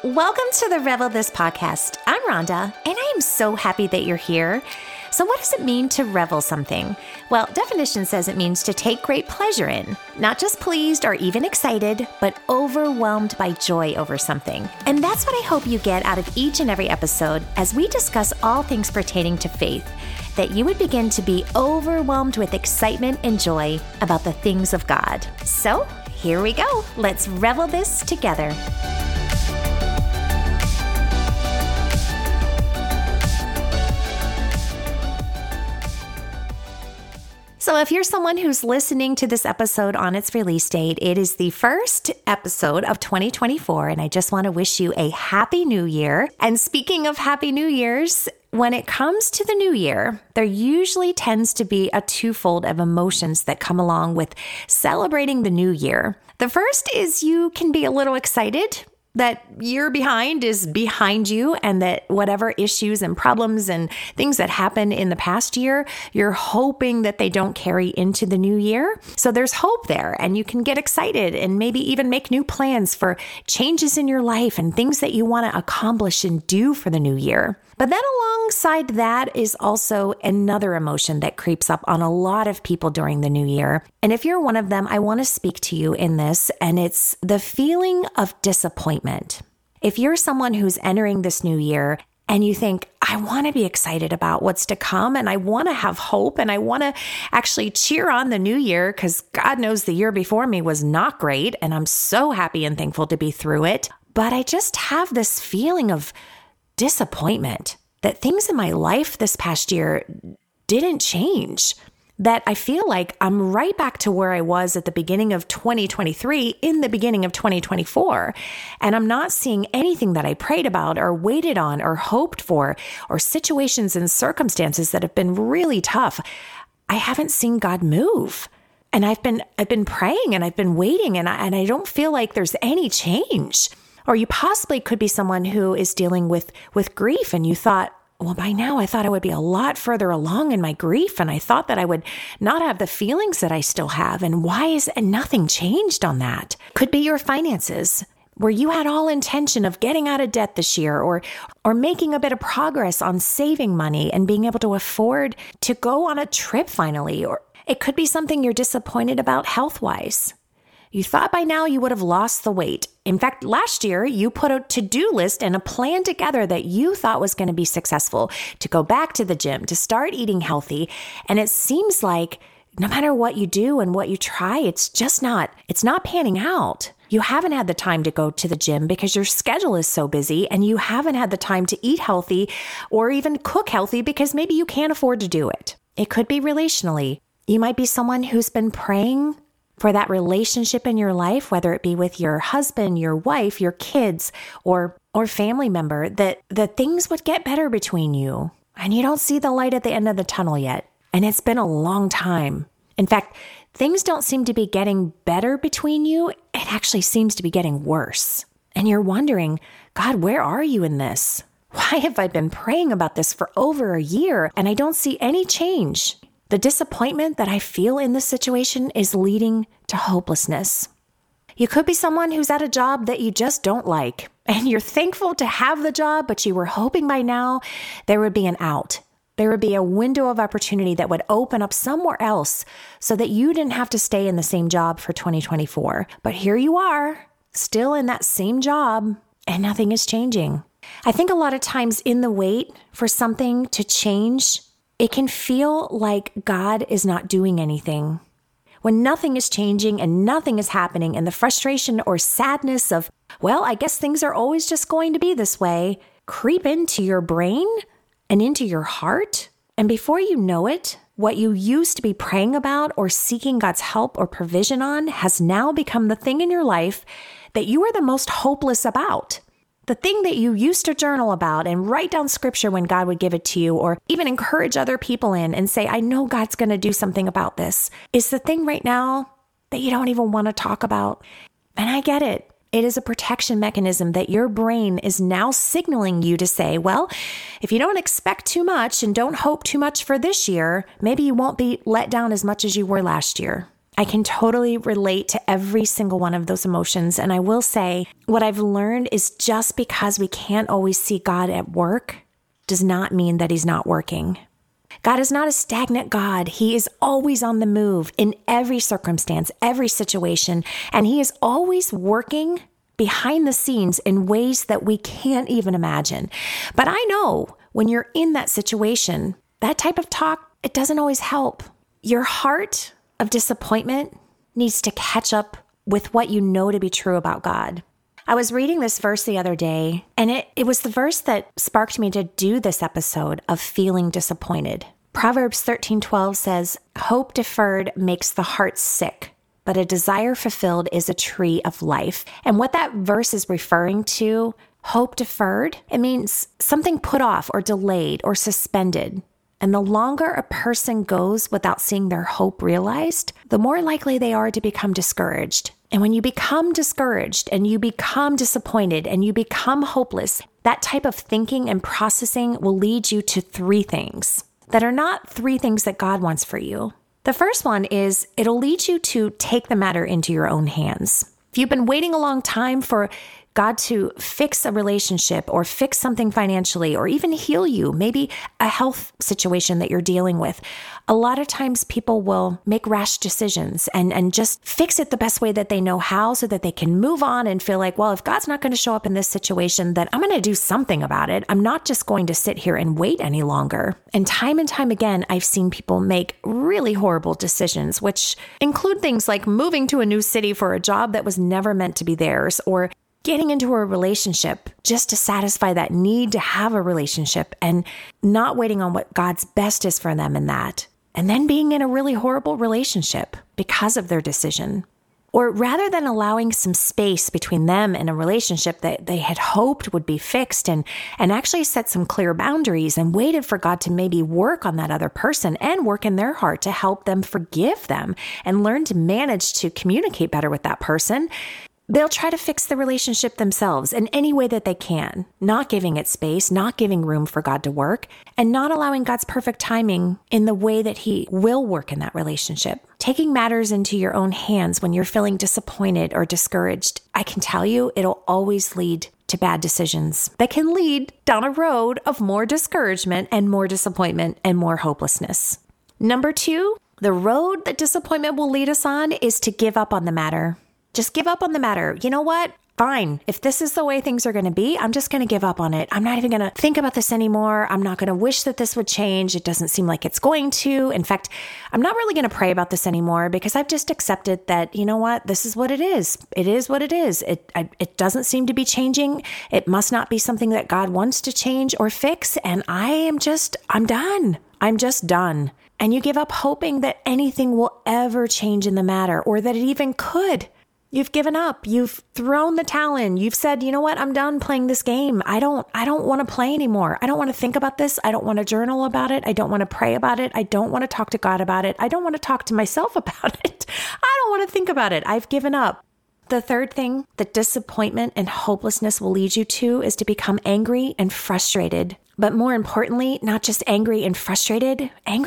Welcome to the Revel This podcast. I'm Rhonda, and I am so happy that you're here. So what does it mean to revel something? Well, definition says it means to take great pleasure in, not just pleased or even excited, but overwhelmed by joy over something. And that's what I hope you get out of each and every episode as we discuss all things pertaining to faith, that you would begin to be overwhelmed with excitement and joy about the things of God. So here we go. Let's revel this together. So if you're someone who's listening to this episode on its release date, it is the first episode of 2024, and I just want to wish you a Happy New Year. And speaking of Happy New Year's, when it comes to the new year, there usually tends to be a twofold of emotions that come along with celebrating the new year. The first is you can be a little excited that year behind is behind you, and that whatever issues and problems and things that happened in the past year, you're hoping that they don't carry into the new year. So there's hope there, and you can get excited and maybe even make new plans for changes in your life and things that you want to accomplish and do for the new year. But then alongside that is also another emotion that creeps up on a lot of people during the new year. And if you're one of them, I want to speak to you in this, and it's the feeling of disappointment. If you're someone who's entering this new year and you think, I want to be excited about what's to come, and I want to have hope, and I want to actually cheer on the new year because God knows the year before me was not great, and I'm so happy and thankful to be through it. But I just have this feeling of disappointment that things in my life this past year didn't change, that I feel like I'm right back to where I was at the beginning of 2023 in the beginning of 2024. And I'm not seeing anything that I prayed about or waited on or hoped for, or situations and circumstances that have been really tough. I haven't seen God move. And I've been praying and I've been waiting, and I don't feel like there's any change. Or you possibly could be someone who is dealing with grief, and you thought, well, by now I thought I would be a lot further along in my grief, and I thought that I would not have the feelings that I still have. And why is nothing changed on that? Could be your finances, where you had all intention of getting out of debt this year, or making a bit of progress on saving money and being able to afford to go on a trip finally. Or it could be something you're disappointed about health-wise. You thought by now you would have lost the weight. In fact, last year, you put a to-do list and a plan together that you thought was going to be successful, to go back to the gym, to start eating healthy. And it seems like no matter what you do and what you try, it's not panning out. You haven't had the time to go to the gym because your schedule is so busy, and you haven't had the time to eat healthy or even cook healthy because maybe you can't afford to do it. It could be relationally. You might be someone who's been praying for that relationship in your life, whether it be with your husband, your wife, your kids, or family member, that things would get better between you. And you don't see the light at the end of the tunnel yet. And it's been a long time. In fact, things don't seem to be getting better between you. It actually seems to be getting worse. And you're wondering, God, where are you in this? Why have I been praying about this for over a year and I don't see any change? The disappointment that I feel in this situation is leading to hopelessness. You could be someone who's at a job that you just don't like, and you're thankful to have the job, but you were hoping by now there would be an out. There would be a window of opportunity that would open up somewhere else so that you didn't have to stay in the same job for 2024. But here you are, still in that same job, and nothing is changing. I think a lot of times in the wait for something to change, it can feel like God is not doing anything. When nothing is changing and nothing is happening, and the frustration or sadness of, well, I guess things are always just going to be this way, creep into your brain and into your heart. And before you know it, what you used to be praying about or seeking God's help or provision on has now become the thing in your life that you are the most hopeless about. The thing that you used to journal about and write down scripture when God would give it to you, or even encourage other people in and say, I know God's going to do something about this, is the thing right now that you don't even want to talk about. And I get it. It is a protection mechanism that your brain is now signaling you to say, well, if you don't expect too much and don't hope too much for this year, maybe you won't be let down as much as you were last year. I can totally relate to every single one of those emotions. And I will say, what I've learned is just because we can't always see God at work does not mean that he's not working. God is not a stagnant God. He is always on the move in every circumstance, every situation, and he is always working behind the scenes in ways that we can't even imagine. But I know when you're in that situation, that type of talk, it doesn't always help. Your heart of disappointment needs to catch up with what you know to be true about God. I was reading this verse the other day, and it was the verse that sparked me to do this episode of feeling disappointed. Proverbs 13:12 says, "Hope deferred makes the heart sick, but a desire fulfilled is a tree of life." And what that verse is referring to, hope deferred, it means something put off or delayed or suspended. And the longer a person goes without seeing their hope realized, the more likely they are to become discouraged. And when you become discouraged and you become disappointed and you become hopeless, that type of thinking and processing will lead you to 3 things that are not 3 things that God wants for you. The first one is it'll lead you to take the matter into your own hands. If you've been waiting a long time for God to fix a relationship or fix something financially or even heal you, maybe a health situation that you're dealing with, a lot of times people will make rash decisions and just fix it the best way that they know how so that they can move on and feel like, well, if God's not going to show up in this situation, then I'm going to do something about it. I'm not just going to sit here and wait any longer. And time again, I've seen people make really horrible decisions, which include things like moving to a new city for a job that was never meant to be theirs, or getting into a relationship just to satisfy that need to have a relationship and not waiting on what God's best is for them in that. And then being in a really horrible relationship because of their decision. Or rather than allowing some space between them and a relationship that they had hoped would be fixed and actually set some clear boundaries and waited for God to maybe work on that other person and work in their heart to help them forgive them and learn to manage to communicate better with that person, they'll try to fix the relationship themselves in any way that they can, not giving it space, not giving room for God to work, and not allowing God's perfect timing in the way that he will work in that relationship. Taking matters into your own hands when you're feeling disappointed or discouraged, I can tell you it'll always lead to bad decisions that can lead down a road of more discouragement and more disappointment and more hopelessness. Number 2, the road that disappointment will lead us on is to give up on the matter. Just give up on the matter. You know what? Fine. If this is the way things are going to be, I'm just going to give up on it. I'm not even going to think about this anymore. I'm not going to wish that this would change. It doesn't seem like it's going to. In fact, I'm not really going to pray about this anymore because I've just accepted that, you know what? This is what it is. It is what it is. It doesn't seem to be changing. It must not be something that God wants to change or fix. And I'm done. I'm just done. And you give up hoping that anything will ever change in the matter or that it even could. You've given up. You've thrown the towel in. You've said, you know what? I'm done playing this game. I don't want to play anymore. I don't want to think about this. I don't want to journal about it. I don't want to pray about it. I don't want to talk to God about it. I don't want to talk to myself about it. I don't want to think about it. I've given up. The third thing that disappointment and hopelessness will lead you to is to become angry and frustrated. But more importantly, not just angry and frustrated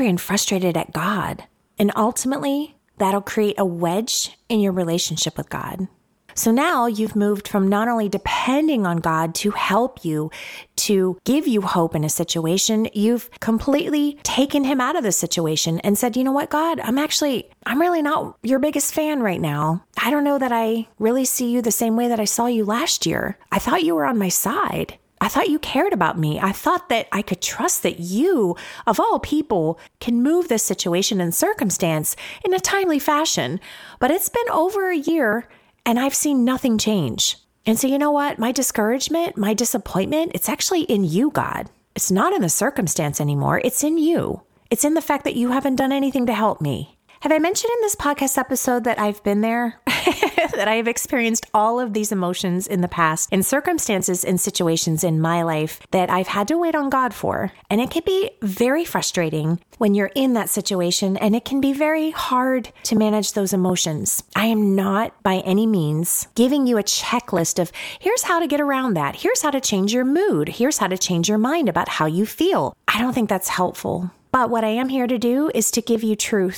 at God. And ultimately, that'll create a wedge in your relationship with God. So now you've moved from not only depending on God to help you, to give you hope in a situation, you've completely taken him out of the situation and said, you know what, God, I'm really not your biggest fan right now. I don't know that I really see you the same way that I saw you last year. I thought you were on my side. I thought you cared about me. I thought that I could trust that you, of all people, can move this situation and circumstance in a timely fashion. But it's been over a year and I've seen nothing change. And so you know what? My discouragement, my disappointment, it's actually in you, God. It's not in the circumstance anymore. It's in you. It's in the fact that you haven't done anything to help me. Have I mentioned in this podcast episode that I've been there? That I have experienced all of these emotions in the past, in circumstances and situations in my life that I've had to wait on God for. And it can be very frustrating when you're in that situation, and it can be very hard to manage those emotions. I am not by any means giving you a checklist of here's how to get around that. Here's how to change your mood. Here's how to change your mind about how you feel. I don't think that's helpful. But what I am here to do is to give you truth.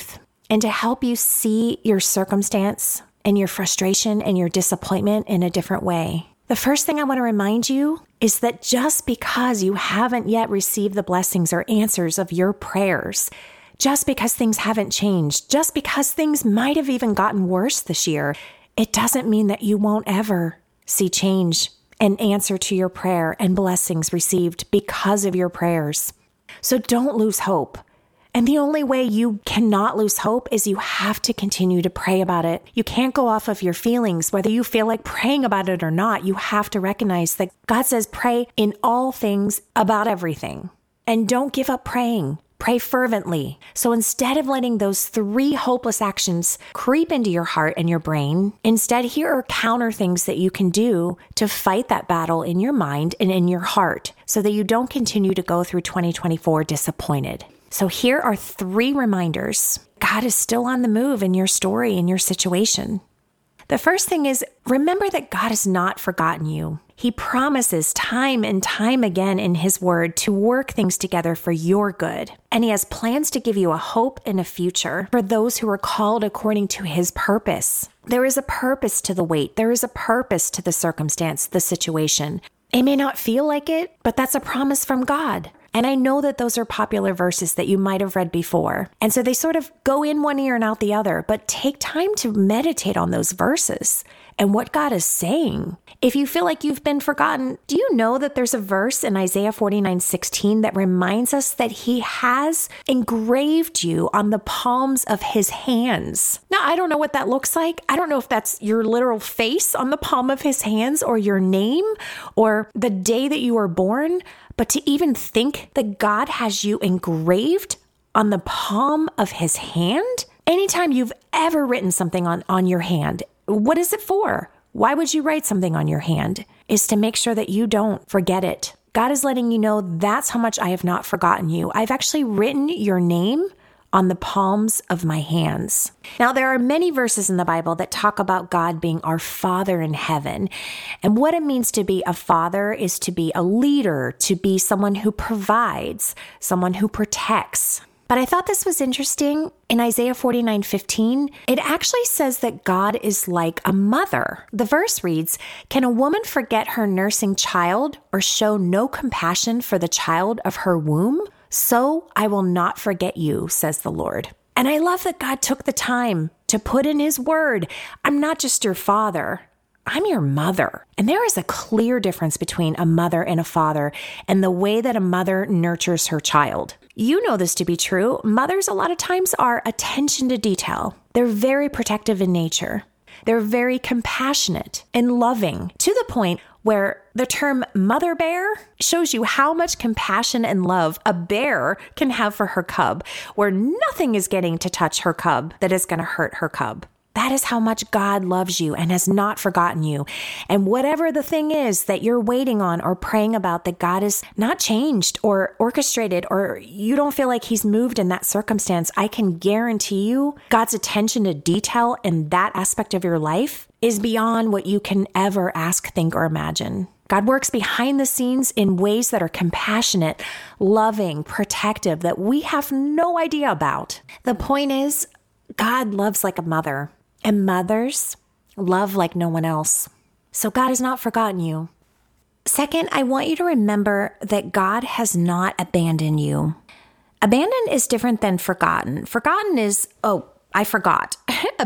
and to help you see your circumstance and your frustration and your disappointment in a different way. The first thing I want to remind you is that just because you haven't yet received the blessings or answers of your prayers, just because things haven't changed, just because things might have even gotten worse this year, it doesn't mean that you won't ever see change and answer to your prayer and blessings received because of your prayers. So don't lose hope. And the only way you cannot lose hope is you have to continue to pray about it. You can't go off of your feelings, whether you feel like praying about it or not. You have to recognize that God says pray in all things about everything. And don't give up praying. Pray fervently. So instead of letting those 3 hopeless actions creep into your heart and your brain, instead here are counter things that you can do to fight that battle in your mind and in your heart so that you don't continue to go through 2024 disappointed. So here are 3 reminders. God is still on the move in your story, in your situation. The first thing is, remember that God has not forgotten you. He promises time and time again in His Word to work things together for your good. And He has plans to give you a hope and a future for those who are called according to His purpose. There is a purpose to the wait. There is a purpose to the circumstance, the situation. It may not feel like it, but that's a promise from God. And I know that those are popular verses that you might have read before. And so they sort of go in one ear and out the other, but take time to meditate on those verses and what God is saying. If you feel like you've been forgotten, do you know that there's a verse in Isaiah 49:16 that reminds us that He has engraved you on the palms of His hands? Now, I don't know what that looks like. I don't know if that's your literal face on the palm of His hands or your name or the day that you were born, but to even think that God has you engraved on the palm of His hand? Anytime you've ever written something on your hand, what is it for? Why would you write something on your hand? Is to make sure that you don't forget it. God is letting you know that's how much I have not forgotten you. I've actually written your name on the palms of my hands. Now, there are many verses in the Bible that talk about God being our Father in heaven. And what it means to be a father is to be a leader, to be someone who provides, someone who protects. But I thought this was interesting. In Isaiah 49:15, it actually says that God is like a mother. The verse reads, "Can a woman forget her nursing child or show no compassion for the child of her womb? So I will not forget you, says the Lord." And I love that God took the time to put in His word, I'm not just your father, I'm your mother. And there is a clear difference between a mother and a father and the way that a mother nurtures her child. You know this to be true. Mothers a lot of times are attention to detail. They're very protective in nature. They're very compassionate and loving to the point where the term mother bear shows you how much compassion and love a bear can have for her cub, where nothing is getting to touch her cub that is going to hurt her cub. That is how much God loves you and has not forgotten you. And whatever the thing is that you're waiting on or praying about that God has not changed or orchestrated, or you don't feel like He's moved in that circumstance, I can guarantee you God's attention to detail in that aspect of your life is beyond what you can ever ask, think, or imagine. God works behind the scenes in ways that are compassionate, loving, protective, that we have no idea about. The point is, God loves like a mother. And mothers love like no one else. So God has not forgotten you. Second, I want you to remember that God has not abandoned you. Abandon is different than forgotten. Forgotten is, oh, I forgot.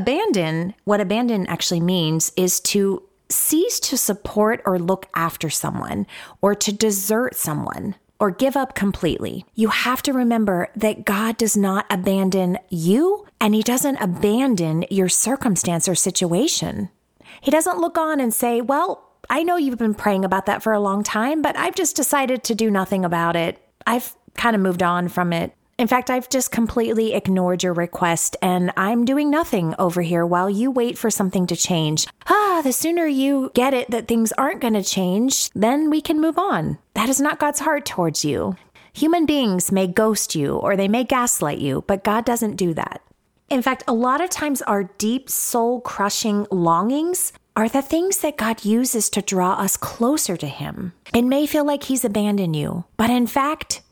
What abandon actually means is to cease to support or look after someone, or to desert someone, or give up completely. You have to remember that God does not abandon you, and He doesn't abandon your circumstance or situation. He doesn't look on and say, well, I know you've been praying about that for a long time, but I've just decided to do nothing about it. I've kind of moved on from it. In fact, I've just completely ignored your request, and I'm doing nothing over here while you wait for something to change. The sooner you get it that things aren't going to change, then we can move on. That is not God's heart towards you. Human beings may ghost you or they may gaslight you, but God doesn't do that. In fact, a lot of times our deep soul-crushing longings are the things that God uses to draw us closer to Him. It may feel like He's abandoned you, but in fact,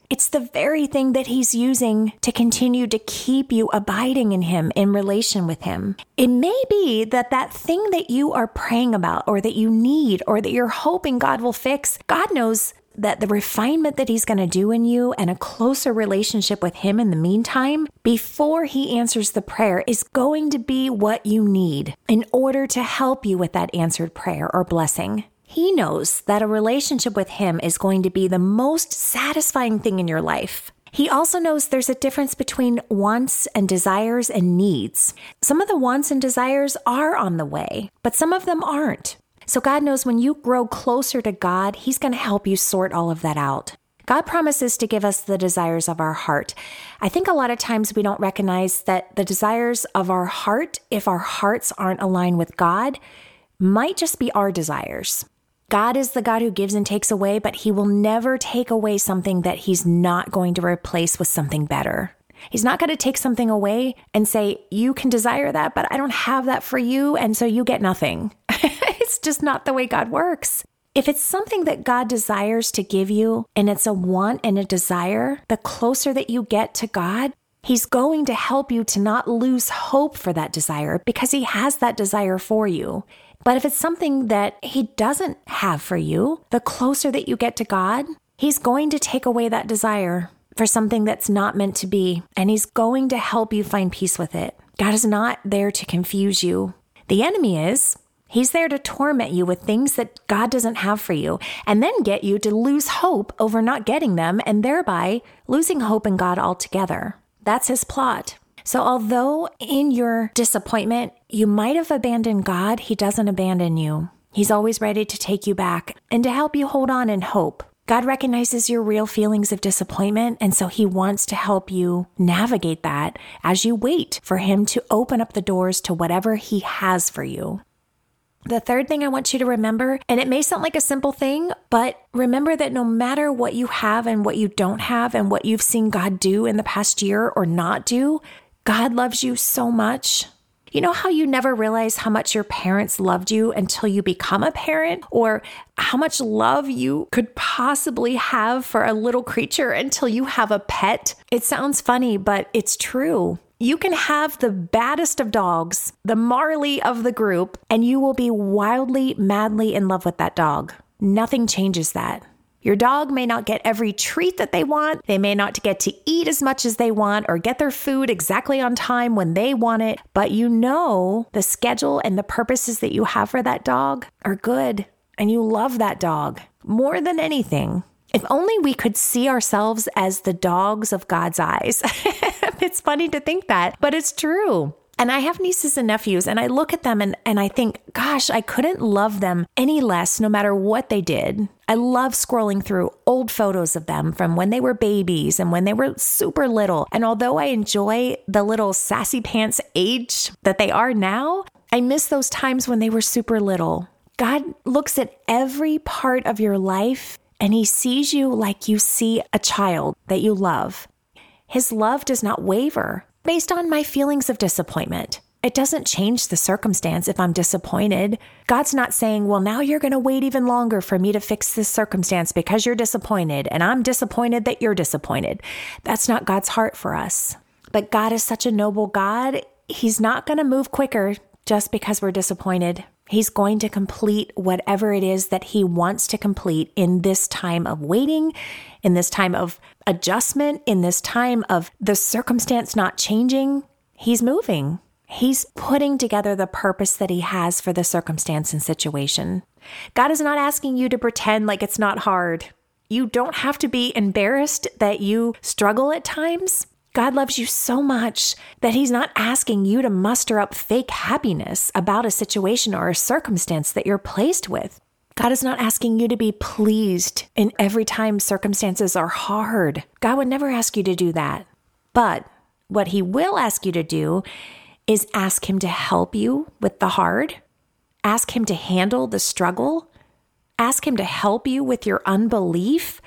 It's the very thing that he's using to continue to keep you abiding in him, in relation with him. It may be that that thing that you are praying about or that you need or that you're hoping God will fix, God knows that the refinement that he's going to do in you and a closer relationship with him in the meantime, before he answers the prayer, is going to be what you need in order to help you with that answered prayer or blessing. He knows that a relationship with him is going to be the most satisfying thing in your life. He also knows there's a difference between wants and desires and needs. Some of the wants and desires are on the way, but some of them aren't. So God knows when you grow closer to God, he's going to help you sort all of that out. God promises to give us the desires of our heart. I think a lot of times we don't recognize that the desires of our heart, if our hearts aren't aligned with God, might just be our desires. God is the God who gives and takes away, but he will never take away something that he's not going to replace with something better. He's not going to take something away and say, you can desire that, but I don't have that for you, and so you get nothing. It's just not the way God works. If it's something that God desires to give you, and it's a want and a desire, the closer that you get to God, he's going to help you to not lose hope for that desire because he has that desire for you. But if it's something that he doesn't have for you, the closer that you get to God, he's going to take away that desire for something that's not meant to be, and he's going to help you find peace with it. God is not there to confuse you. The enemy is. He's there to torment you with things that God doesn't have for you, and then get you to lose hope over not getting them, and thereby losing hope in God altogether. That's his plot. So although in your disappointment, you might have abandoned God, he doesn't abandon you. He's always ready to take you back and to help you hold on in hope. God recognizes your real feelings of disappointment, and so he wants to help you navigate that as you wait for him to open up the doors to whatever he has for you. The third thing I want you to remember, and it may sound like a simple thing, but remember that no matter what you have and what you don't have and what you've seen God do in the past year or not do, God loves you so much. You know how you never realize how much your parents loved you until you become a parent, or how much love you could possibly have for a little creature until you have a pet? It sounds funny, but it's true. You can have the baddest of dogs, the Marley of the group, and you will be wildly, madly in love with that dog. Nothing changes that. Your dog may not get every treat that they want. They may not get to eat as much as they want or get their food exactly on time when they want it. But you know the schedule and the purposes that you have for that dog are good. And you love that dog more than anything. If only we could see ourselves as the dogs of God's eyes. It's funny to think that, but it's true. And I have nieces and nephews, and I look at them and I think, gosh, I couldn't love them any less no matter what they did. I love scrolling through old photos of them from when they were babies and when they were super little. And although I enjoy the little sassy pants age that they are now, I miss those times when they were super little. God looks at every part of your life and he sees you like you see a child that you love. His love does not waver based on my feelings of disappointment. It doesn't change the circumstance if I'm disappointed. God's not saying, well, now you're going to wait even longer for me to fix this circumstance because you're disappointed, and I'm disappointed that you're disappointed. That's not God's heart for us. But God is such a noble God. He's not going to move quicker just because we're disappointed. He's going to complete whatever it is that he wants to complete in this time of waiting, in this time of adjustment, in this time of the circumstance not changing. He's moving. He's putting together the purpose that he has for the circumstance and situation. God is not asking you to pretend like it's not hard. You don't have to be embarrassed that you struggle at times. God loves you so much that he's not asking you to muster up fake happiness about a situation or a circumstance that you're placed with. God is not asking you to be pleased in every time circumstances are hard. God would never ask you to do that. But what he will ask you to do is ask him to help you with the hard. Ask him to handle the struggle. Ask him to help you with your unbelief.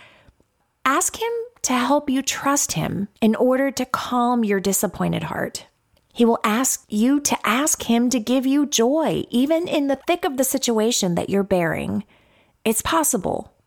Ask him to help you trust him in order to calm your disappointed heart. He will ask you to ask him to give you joy, even in the thick of the situation that you're bearing. It's possible.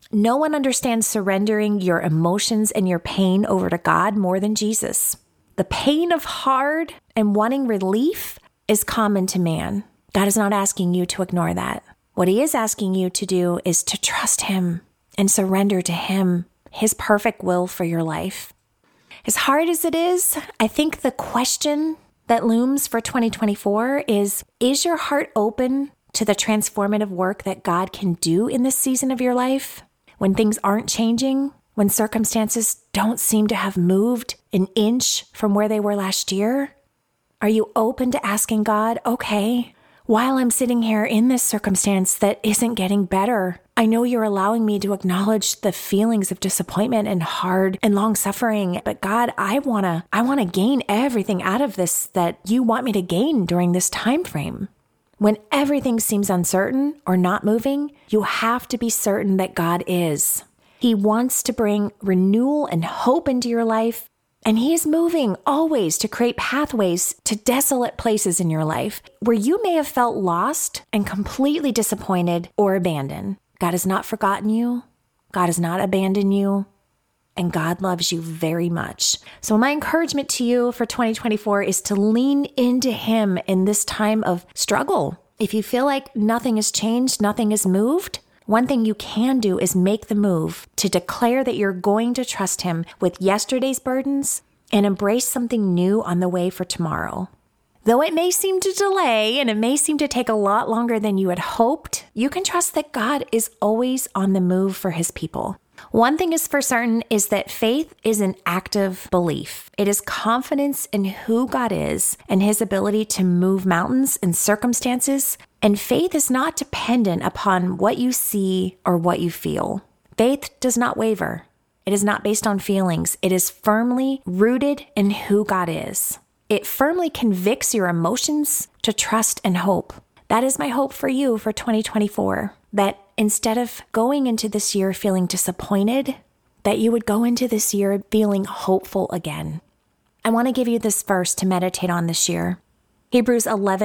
No one understands surrendering your emotions and your pain over to God more than Jesus. The pain of hard and wanting relief is common to man. God is not asking you to ignore that. What he is asking you to do is to trust him and surrender to him, his perfect will for your life. As hard as it is, I think the question that looms for 2024 is your heart open to the transformative work that God can do in this season of your life? When things aren't changing, when circumstances don't seem to have moved an inch from where they were last year? Are you open to asking God, okay, while I'm sitting here in this circumstance that isn't getting better, I know you're allowing me to acknowledge the feelings of disappointment and hard and long suffering, but God, I want to gain everything out of this that you want me to gain during this time frame. When everything seems uncertain or not moving, you have to be certain that God is. He wants to bring renewal and hope into your life, and he is moving always to create pathways to desolate places in your life where you may have felt lost and completely disappointed or abandoned. God has not forgotten you. God has not abandoned you. And God loves you very much. So my encouragement to you for 2024 is to lean into him in this time of struggle. If you feel like nothing has changed, nothing has moved, one thing you can do is make the move to declare that you're going to trust him with yesterday's burdens and embrace something new on the way for tomorrow. Though it may seem to delay and it may seem to take a lot longer than you had hoped, you can trust that God is always on the move for his people. One thing is for certain is that faith is an active belief. It is confidence in who God is and his ability to move mountains and circumstances. And faith is not dependent upon what you see or what you feel. Faith does not waver. It is not based on feelings. It is firmly rooted in who God is. It firmly convicts your emotions to trust and hope. That is my hope for you for 2024, that instead of going into this year feeling disappointed, that you would go into this year feeling hopeful again. I want to give you this verse to meditate on this year. Hebrews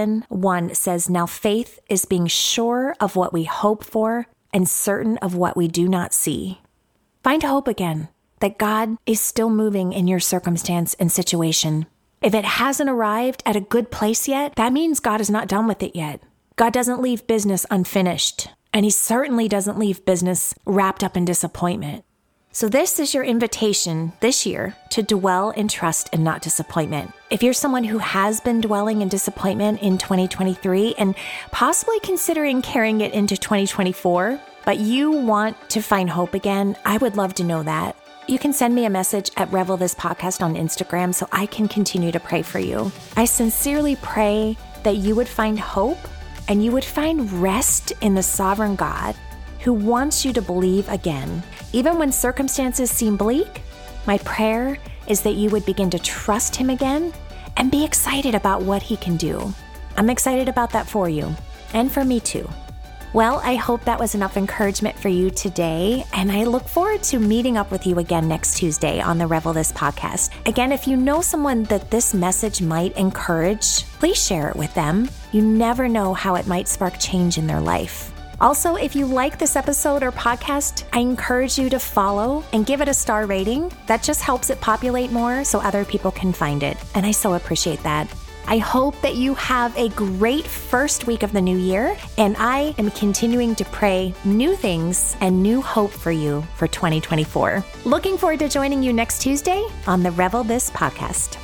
11:1 says, "Now faith is being sure of what we hope for and certain of what we do not see." Find hope again, that God is still moving in your circumstance and situation. If it hasn't arrived at a good place yet, that means God is not done with it yet. God doesn't leave business unfinished, and he certainly doesn't leave business wrapped up in disappointment. So this is your invitation this year to dwell in trust and not disappointment. If you're someone who has been dwelling in disappointment in 2023 and possibly considering carrying it into 2024, but you want to find hope again, I would love to know that. You can send me a message at Revel This Podcast on Instagram so I can continue to pray for you. I sincerely pray that you would find hope and you would find rest in the sovereign God who wants you to believe again. Even when circumstances seem bleak, my prayer is that you would begin to trust him again and be excited about what he can do. I'm excited about that for you and for me too. Well, I hope that was enough encouragement for you today, and I look forward to meeting up with you again next Tuesday on the Revel This Podcast. Again, if you know someone that this message might encourage, please share it with them. You never know how it might spark change in their life. Also, if you like this episode or podcast, I encourage you to follow and give it a star rating. That just helps it populate more so other people can find it, and I so appreciate that. I hope that you have a great first week of the new year, and I am continuing to pray new things and new hope for you for 2024. Looking forward to joining you next Tuesday on the Revel This Podcast.